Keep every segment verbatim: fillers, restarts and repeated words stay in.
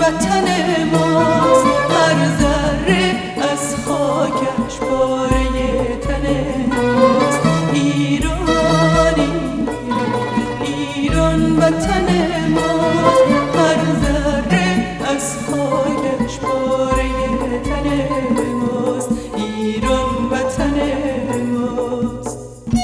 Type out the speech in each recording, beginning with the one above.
وطن ماست، هر ذره از خاکش پاره تن ماست. ایران ایران وطن ماست، هر ذره از خاکش پاره تن ماست. ایران وطن ماست.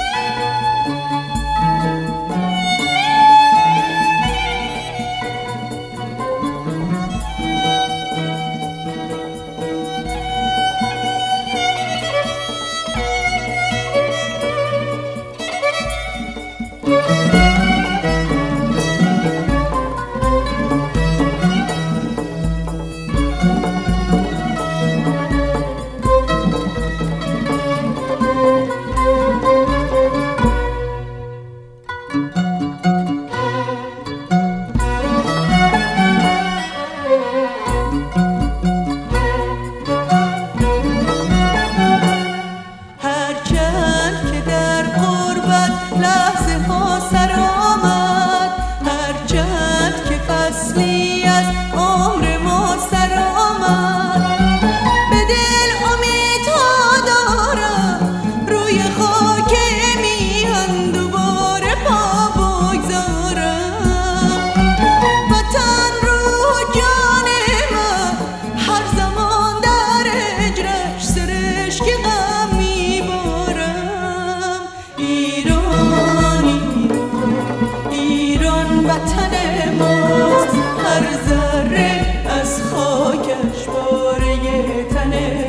لحظه ها سر آمد، هرچند که فصلی از عمر ما سر آمد. به دل امیدها دارم روی خاک میهن دوباره پا بگذارم. وطن روح جان من هر زمان در هجرش سرشک غم میبارم. ایران وطن ماست، هر ذره از خاکش پاره تن